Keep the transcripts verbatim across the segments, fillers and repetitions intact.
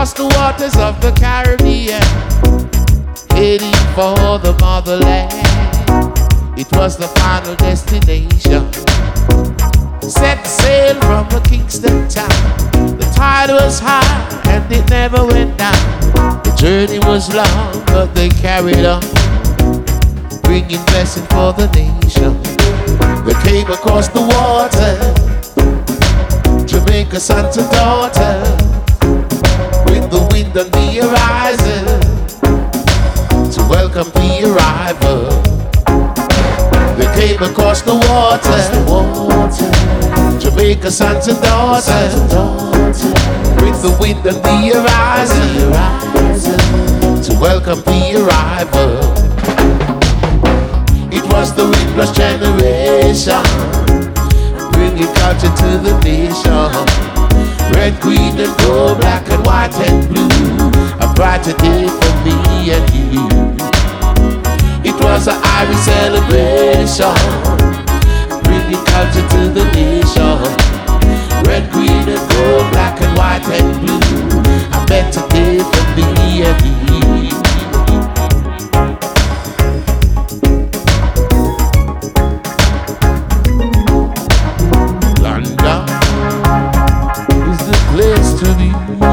across the waters of the Caribbean, heading for the motherland. It was the final destination. Set sail from a Kingston town. The tide was high and it never went down. The journey was long, but they carried on, bringing blessing for the nation. They came across the water, Jamaica's sons and daughters, with the wind on the horizon, to welcome the arrival. They came across the water, Jamaica's sons and daughters, with the wind on the horizon, to welcome the arrival. It was the windrush generation, bringing culture to the nation. Red, green and gold, black and white and blue, a brighter day for me and you. It was an Irish celebration, bringing culture to the nation. Red, green and gold, black and white and blue, a better day for me and you. London is the place to be.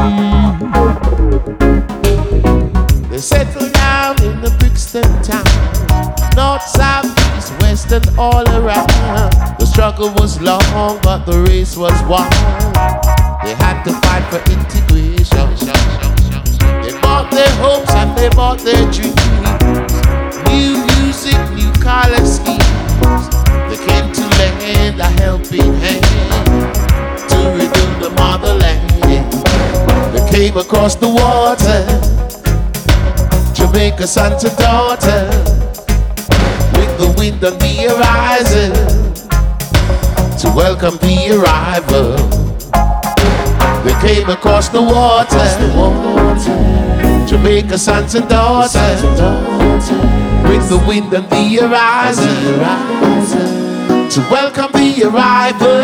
They settled down in the Brixton town, north, south, east, west and all around. The struggle was long, but the race was won. They had to fight for integration. They bought their hopes and they bought their dreams. New music, new college schemes. They came to lend a helping hand to rebuild the motherland. They came across the water, Jamaica's sons and daughters, with the wind on the horizon, to welcome the arrival. They came across the water, Jamaica's sons and daughters, with the wind on the horizon, to welcome the arrival.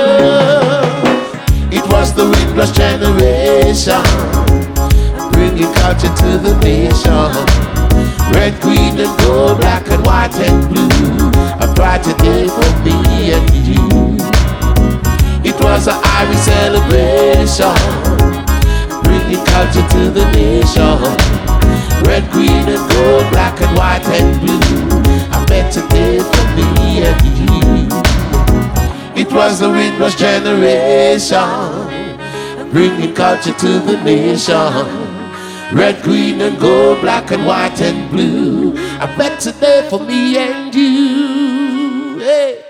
It was the windrush generation, bringing culture to the nation. Red, green and gold, black and white and blue, a brighter day for me and you. It was an Irish celebration, bringing culture to the nation. Red, green and gold, black and white and blue, a better day for me and you. It was the windrush generation, bringing culture to the nation. Red, green and gold, black and white and blue, a better day for me and you. Hey.